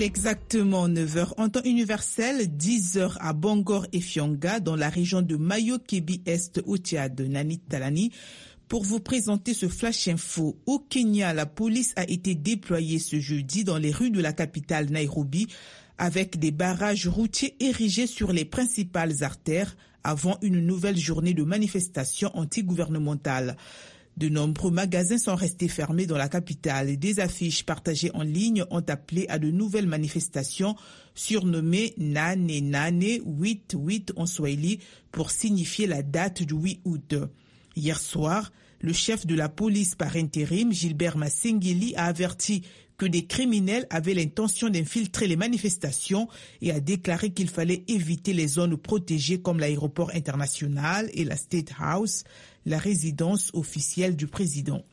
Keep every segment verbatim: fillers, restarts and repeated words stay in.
Il est exactement neuf heures en temps universel, dix heures à Bangor et Fionga dans la région de Mayo-Kebbi-Est au Tchad de Nani Talani. Pour vous présenter ce flash info, au Kenya, la police a été déployée ce jeudi dans les rues de la capitale Nairobi avec des barrages routiers érigés sur les principales artères avant une nouvelle journée de manifestation antigouvernementale. De nombreux magasins sont restés fermés dans la capitale et des affiches partagées en ligne ont appelé à de nouvelles manifestations surnommées Nane Nane huit huit en Swahili pour signifier la date du huit août. Hier soir, le chef de la police par intérim, Gilbert Masengeli, a averti que des criminels avaient l'intention d'infiltrer les manifestations et a déclaré qu'il fallait éviter les zones protégées comme l'aéroport international et la State House, la résidence officielle du président.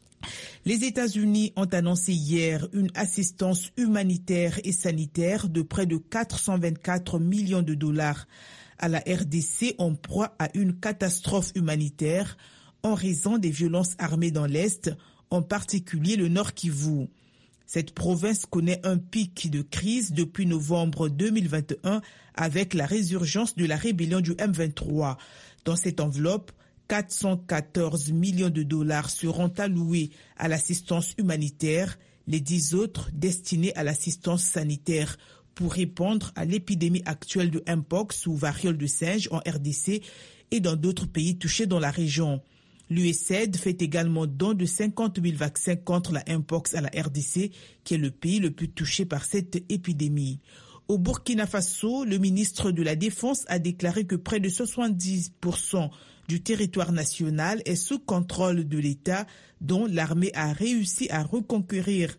Les États-Unis ont annoncé hier une assistance humanitaire et sanitaire de près de quatre cent vingt-quatre millions de dollars à la R D C en proie à une catastrophe humanitaire en raison des violences armées dans l'Est, en particulier le Nord Kivu. Cette province connaît un pic de crise depuis novembre deux mille vingt et un avec la résurgence de la rébellion du M vingt-trois. Dans cette enveloppe, quatre cent quatorze millions de dollars seront alloués à l'assistance humanitaire, les dix autres destinés à l'assistance sanitaire pour répondre à l'épidémie actuelle de Mpox ou variole de singe en R D C et dans d'autres pays touchés dans la région. L'U S A I D fait également don de cinquante mille vaccins contre la Mpox à la R D C, qui est le pays le plus touché par cette épidémie. Au Burkina Faso, le ministre de la Défense a déclaré que près de soixante-dix pour cent du territoire national est sous contrôle de l'État, dont l'armée a réussi à reconquérir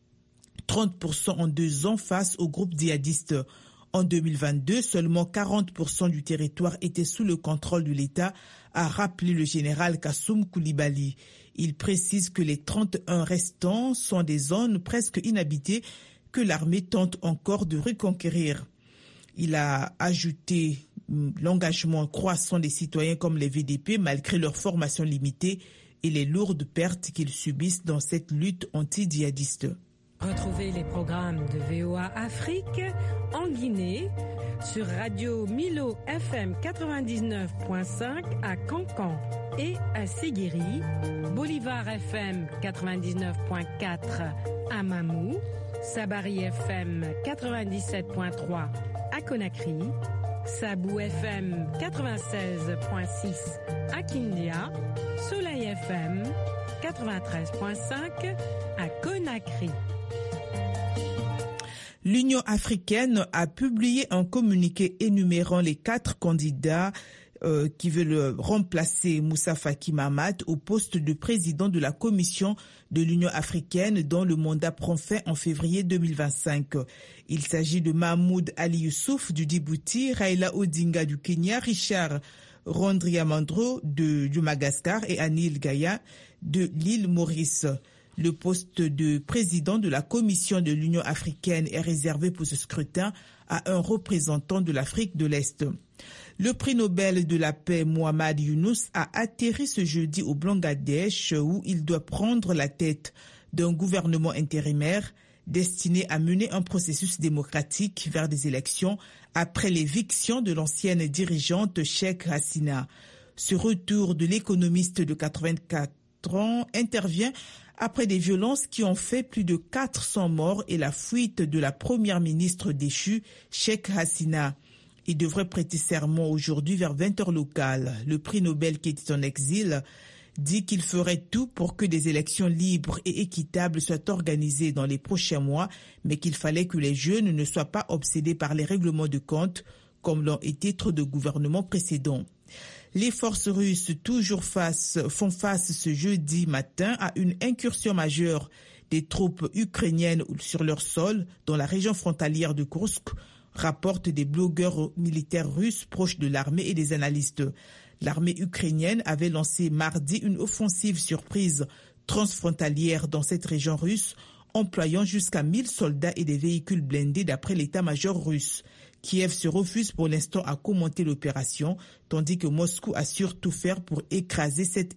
trente pour cent en deux ans face aux groupes djihadistes. En deux mille vingt-deux, seulement quarante pour cent du territoire était sous le contrôle de l'État, a rappelé le général Kassoum Koulibaly. Il précise que les trente et un restants sont des zones presque inhabitées que l'armée tente encore de reconquérir. Il a ajouté l'engagement croissant des citoyens comme les V D P malgré leur formation limitée et les lourdes pertes qu'ils subissent dans cette lutte anti-djihadiste. Retrouvez les programmes de V O A Afrique en Guinée sur Radio Milo F M quatre-vingt-dix-neuf point cinq à Cancan et à Séguéri, Bolivar F M quatre-vingt-dix-neuf point quatre à Mamou, Sabari F M quatre-vingt-dix-sept point trois à Conakry, Sabou F M quatre-vingt-seize point six à Kindia, Soleil F M quatre-vingt-treize point cinq à Conakry. L'Union africaine a publié un communiqué énumérant les quatre candidats euh, qui veulent remplacer Moussa Faki Mahamat au poste de président de la Commission de l'Union africaine dont le mandat prend fin en février deux mille vingt-cinq. Il s'agit de Mahmoud Ali Youssouf du Djibouti, Raila Odinga du Kenya, Richard Rondriamandro de, du Madagascar et Anil Gaya de l'île Maurice. Le poste de président de la Commission de l'Union africaine est réservé pour ce scrutin à un représentant de l'Afrique de l'Est. Le prix Nobel de la paix Mohamed Younous a atterri ce jeudi au Bangladesh où il doit prendre la tête d'un gouvernement intérimaire destiné à mener un processus démocratique vers des élections après l'éviction de l'ancienne dirigeante Sheikh Hasina. Ce retour de l'économiste de quatre-vingt-quatre ans intervient après des violences qui ont fait plus de quatre cents morts et la fuite de la première ministre déchue, Sheikh Hasina. Il devrait prêter serment aujourd'hui vers vingt heures locales. Le prix Nobel qui était en exil dit qu'il ferait tout pour que des élections libres et équitables soient organisées dans les prochains mois, mais qu'il fallait que les jeunes ne soient pas obsédés par les règlements de compte, comme l'ont été trop de gouvernements précédents. Les forces russes toujours face, font face ce jeudi matin à une incursion majeure des troupes ukrainiennes sur leur sol dans la région frontalière de Kursk, rapportent des blogueurs militaires russes proches de l'armée et des analystes. L'armée ukrainienne avait lancé mardi une offensive surprise transfrontalière dans cette région russe, employant jusqu'à mille soldats et des véhicules blindés d'après l'état-major russe. Kiev se refuse pour l'instant à commenter l'opération, tandis que Moscou assure tout faire pour écraser cette